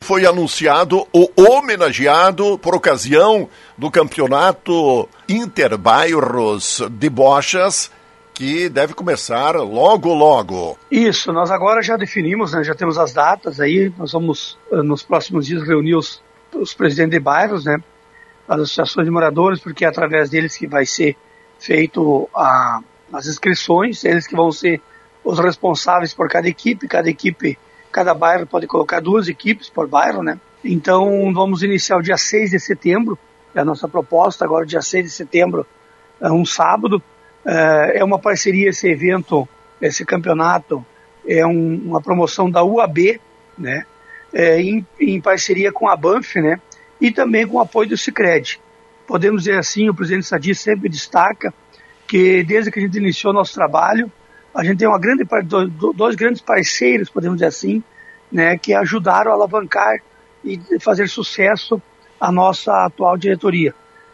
foi anunciado o homenageado por ocasião do campeonato Interbairros de Bochas, que deve começar logo, logo. Isso, nós agora já definimos, né, já temos as datas aí, nós vamos nos próximos dias reunir os presidentes de bairros, né, as associações de moradores, porque é através deles que vai ser feito as inscrições, eles que vão ser os responsáveis por cada equipe, cada bairro pode colocar 2 equipes por bairro, né? Então vamos iniciar o dia 6 de setembro, é a nossa proposta, agora dia 6 de setembro, é um sábado, é uma parceria esse evento, esse campeonato, é uma promoção da UAB, né? Em parceria com a Banff, né? E também com o apoio do Sicredi. Podemos dizer assim, o presidente Sadi sempre destaca que desde que a gente iniciou nosso trabalho, a gente tem dois grandes parceiros, podemos dizer assim, né, que ajudaram a alavancar e fazer sucesso a nossa atual diretoria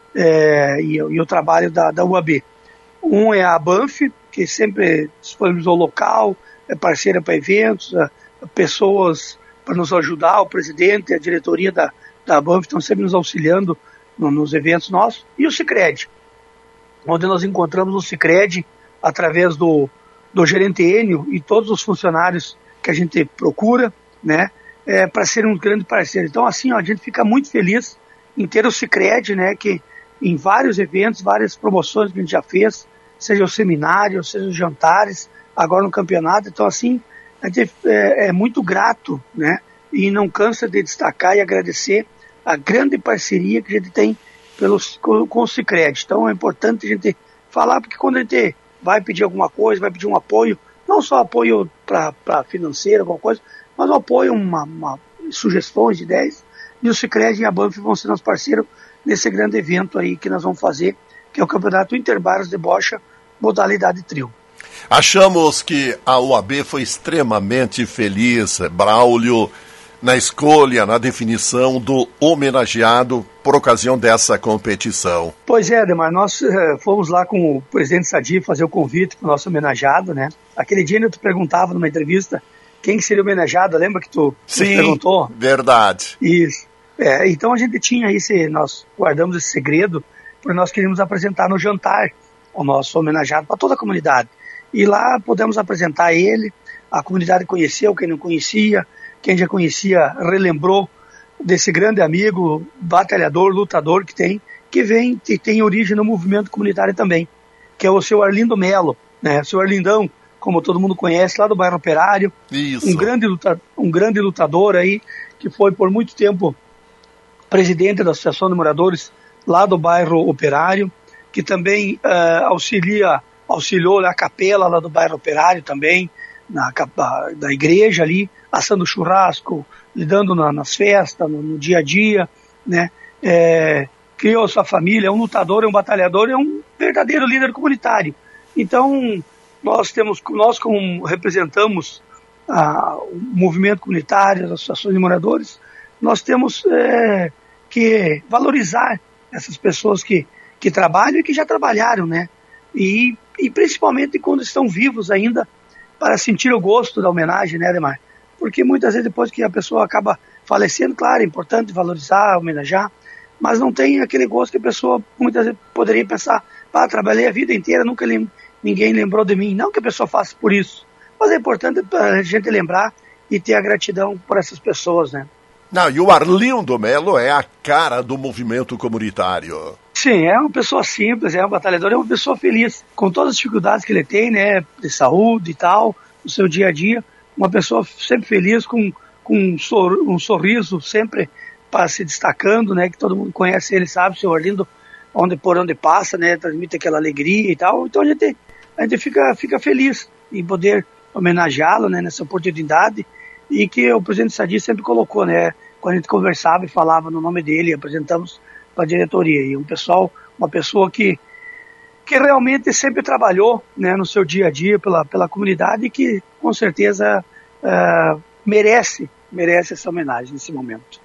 e o trabalho da UAB. Um é a Banff, que sempre disponibilizou local, é parceira para eventos, pessoas para nos ajudar, o presidente, a diretoria da Banff estão sempre nos auxiliando nos eventos nossos, e o Sicredi, onde nós encontramos o Sicredi através do gerente Enio e todos os funcionários que a gente procura, né, para ser um grande parceiro. Então, assim, a gente fica muito feliz em ter o Sicredi, né, que em vários eventos, várias promoções que a gente já fez, seja o seminário, seja os jantares, agora no campeonato. Então, assim, a gente é muito grato, né, e não cansa de destacar e agradecer a grande parceria que a gente tem com o Sicredi. Então, é importante a gente falar, porque quando a gente vai pedir alguma coisa, vai pedir um apoio, não só apoio para financeiro, alguma coisa, mas um apoio, sugestões, ideias, e o Sicredi e a Banff vão ser nossos parceiros nesse grande evento aí que nós vamos fazer, que é o Campeonato Interbairros de Bocha, modalidade trio. Achamos que a UAB foi extremamente feliz, Braulio, na escolha, na definição do homenageado por ocasião dessa competição. Pois é, Ademar, nós fomos lá com o presidente Sadi fazer o convite para o nosso homenageado, né? Aquele dia eu te perguntava numa entrevista quem seria homenageado, lembra que tu me perguntou? Sim, verdade. Isso. Então a gente tinha nós guardamos esse segredo, porque nós queríamos apresentar no jantar o nosso homenageado para toda a comunidade. E lá pudemos apresentar ele, a comunidade conheceu, quem não conhecia, quem já conhecia relembrou desse grande amigo, batalhador, lutador que tem origem no movimento comunitário também, que é o seu Arlindo Melo, né? O seu Arlindão, como todo mundo conhece, lá do bairro Operário. Isso. Um grande lutador aí, que foi por muito tempo presidente da Associação de Moradores lá do bairro Operário, que também auxiliou na capela lá do bairro Operário também, da igreja ali, assando churrasco, lidando nas festas, no dia a dia, né? Criou sua família, é um lutador, é um batalhador, é um verdadeiro líder comunitário. Então, nós como representamos o movimento comunitário, as associações de moradores, nós temos que valorizar essas pessoas que trabalham e que já trabalharam, né? E principalmente quando estão vivos ainda, para sentir o gosto da homenagem, né, Ademar? Porque muitas vezes depois que a pessoa acaba falecendo, claro, é importante valorizar, homenagear, mas não tem aquele gosto que a pessoa muitas vezes poderia pensar, trabalhei a vida inteira, ninguém lembrou de mim. Não que a pessoa faça por isso, mas é importante a gente lembrar e ter a gratidão por essas pessoas, né? Não, e o Arlindo Melo é a cara do movimento comunitário. Sim, é uma pessoa simples, é um batalhador, é uma pessoa feliz, com todas as dificuldades que ele tem, né, de saúde e tal, no seu dia a dia, uma pessoa sempre feliz, com um sorriso sempre para se destacando, né, que todo mundo conhece ele, sabe, o seu Arlindo, por onde passa, né, transmite aquela alegria e tal. Então a gente fica feliz em poder homenageá-lo, né, nessa oportunidade, e que o presidente Sadi sempre colocou, né, quando a gente conversava e falava no nome dele, apresentamos para a diretoria, e uma pessoa que realmente sempre trabalhou, né, no seu dia a dia pela comunidade, e que com certeza merece essa homenagem nesse momento.